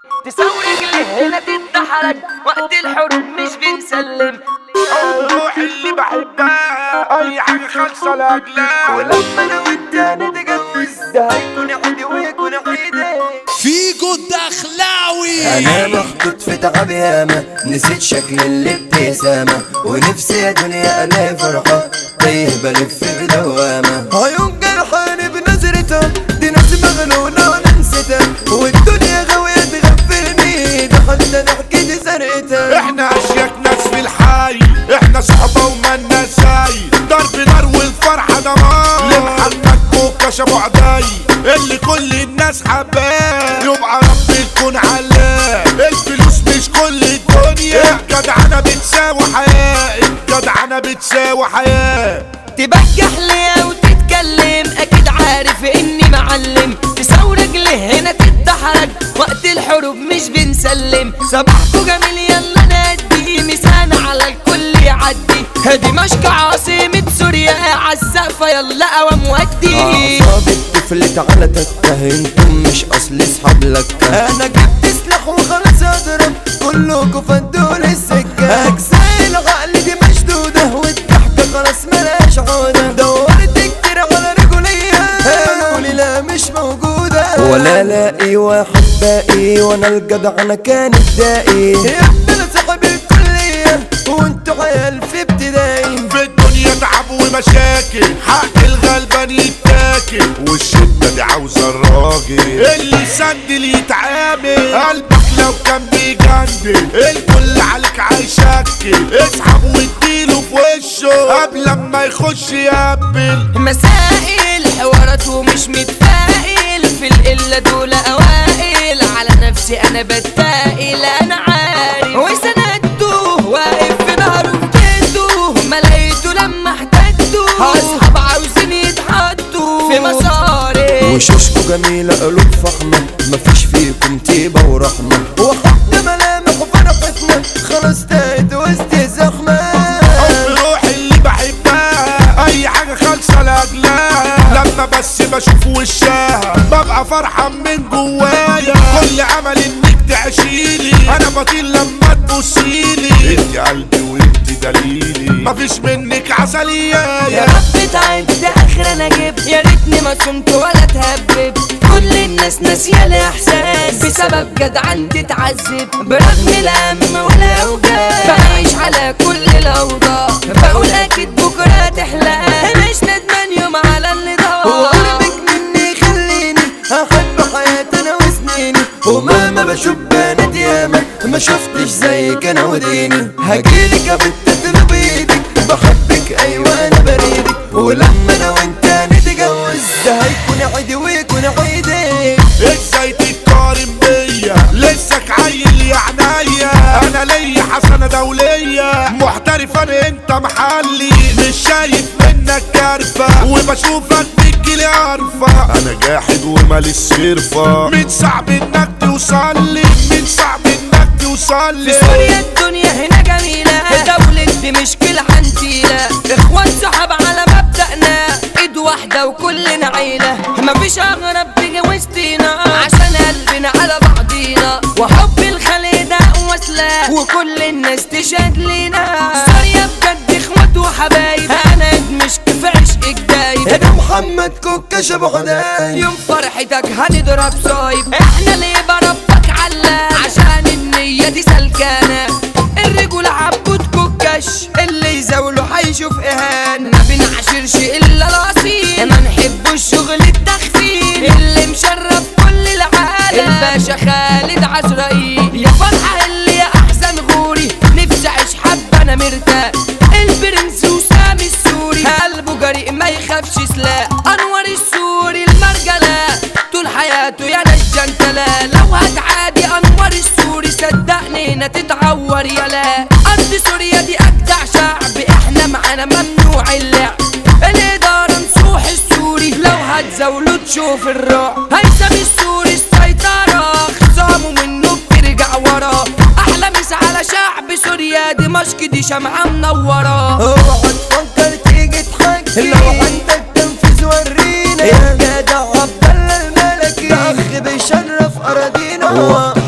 تسوي رجلي هنا تتدحرج وقت الحروب مش بنسلم. روحي اللي بحبها اي حاجة خالصة لاجلها، ولما انا وانت نتجوز ده هيكون عيدي ويكون عيدي. فيجو الدخلاوي انا محطوط في تعب ياما، نسيت شكل الابتسامة، ونفسي يا دنيا الاقي فرحة تايه بلف بدوامة. عيون جرحاني بنظرتها دي ناس مغنونة وانا نسيتها، والدنيا غاوية تغفلني ده حتى ضحكتي سرقتها. احنا اشياك ناس في الحي، احنا صحبة ومالنا ساي، ضرب نار والفرحة دمار لمحمد كوكا شابو عداي اللي كل الناس حباه، يبقى رب تكون علاه. الفلوس مش كل الدنيا، الجدعنة بتساوي حياة، الجدعنة بتساوي حياة. تبجح ليا وتتكلم اكيد عارف اني معلم، تساوي رجلي هنا تتدحرج وقت الحروب مش بنسلم. صباحكو جميل يلا نادي مسانا على الكل يعدي، دمشق عاصمة سوريا عالسقفة يلا قوام ودي. اعصاب الطفل تعالى تتهمتم مش اصل اصحاب لك، انا جبت سلاح وخلاص اضرب كلكوا فدوا السكة. اجزاء العقل دي مشدودة والضحكة خلاص ملاش عودة، دورت كتير على رجولية قالولي لا مش موجودة، ولا لاقي واحد باقي وانا الجدعنة كانت داقي. يا ابني انا صاحب الكلية وانتوا عيال في ابتدائي. في الدنيا تعب ومشاكل، حق الغلبان يتاكل، والشدة دي عاوزة الراجل اللي يسندل يتعامل. قلبك لو كان بيجندل الكل عليك هيشكل، اسحب واديله في وشه قبل ما يخش يقبل. مسائل حوارات ومش متفائل، في القلة دول اوائل، على نفسي انا بتفائل. انا عارف وسندته واقف في ظهره وبتده، ما لقيته لما احتجته اصحاب عاوزين يتحطوا في مساري. وشوشكو جميلة قلوب فخمة مفيش فيكم طيبة ورحمة، وحط ملامح وفرحتنا خلاص تاهت وسط زخمة. حب روحي اللي بحبها اي حاجة خالصة لاجلها، لما بس بشوف وشها ببقى فرحان من جوايا. كل امل انك تعشيلي، انا بطير لما تبصيلي، انت قلبي وانت دليلي، مفيش منك عسلية. يا رب تعبت اخر انا جبت، يا ريتني ما صمت ولا تهبب. كل الناس ناسيه الاحساس بسبب جدعان تتعذب، برغم الهم والاوجاع بعيش على كل الاوضاع. بقول اكيد بكره تحلى مش ندمان يوم على اللي ضاع. وقربك مني يخليني احب حياتي انا وسنيني، ومهما بشوف بنات ياما ما شفتش زيك انا وديني. هجيلك يا بنت تطلب ايدك، بحبك ايوه انا بريدك، ولما انا وانت نتجوز ده هيكون عيدي ويكون عيدي. ازاي تتقارن بيا لسك عيل يا عينيا، انا ليا حسنة دولية محترف، انا انت محلي مش شايف منك كارفة، وبشوفك بتجيلي عارفة انا جاحد ومالي الصرفة. من صعب انك توصلي، من صعب انك توصلي. في سوريا الدنيا هنا جميلة، دولة دمشق العنتيلة، اخوان صحاب على مبدأنا، ايد واحدة وكلنا عيلة. مفيش اغرب تيجي وسطينا عشان قلبنا على بعضينا، وحب الخلق ده وسلاح وكل الناس تشهد لينا. سوريا بجد اخوات وحبايب، انا دمشق في عشقك دايب. يا محمد كوكا شابو عداي، يوم فرحتك هنضرب صايب، احنا ليه بربك علام عشان النية دي سلكانة. الرجولة عبود كوكاش اللي يزاوله هيشوف اهانة، ما بنعشرش الا الاصيل، ما نحبوش شغل التخفيل اللي مشرف كل العالم. الباشا خالد عزرائيل يا فرحة اللي يا احسن غوري، نفسي اعيش حبة انا مرتاح. البرنس وسامي السوري قلبه جريء ما يخافش سلاح، انور السوري المرجلة طول حياته يا نجنتلا. لو هتعادي انور السوري صدقني هنا تتعور يلا. ارض سوريا دي اجدع شعب، احنا معانا ممنوع اللعب. الادارة نصوح السوري لو هتزاوله تشوف الرعب. هيثم السوري السيطرة خصامه منه بترجع ورا. احلى مسا على شعب سوريا دمشق دي شمعة منورة. اوعى تفكر تيجي تحكي لو عندك تنفيذ ورينا، يا جدع عبد الله الملكي ده اخ بيشرف اراضينا.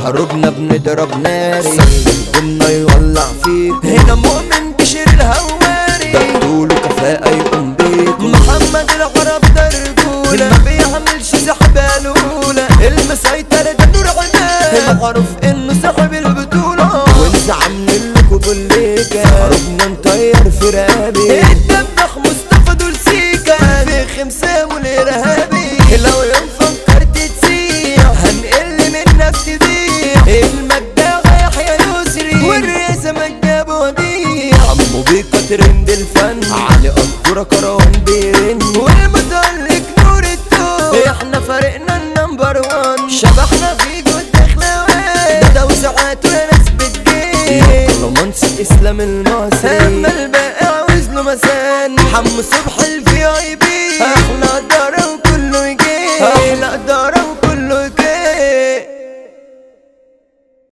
حروبنا بنضرب ناري قمنا يولع فيك هنا مؤمن بشير الهواري ده طوله كفاءة يقوم بيك محمد العرب ده رجولة ما بيعملش سحب الأولى المسيطر ده نور عمال المعروف انه صاحب البطولة ونزعم لكم بالليكة حروبنا نطير في رقابي الدبخ مصطفى دول سيكا في خمسة والإرهابي لو يوم فكرت تسيح هنقل منك تضيع المجدة يحيى يسري والرئاسة مجاب وديع عمو بيكا ترند الفن علي قدورة كروان بيرن والمتألق نور التوب احنا فريقنا النمبر وان شبحنا في جود اخلاوات ده وساعات وناس بتجيب رومانسي اسلام المصري اما الباقي عاوز له مسان حمو صبح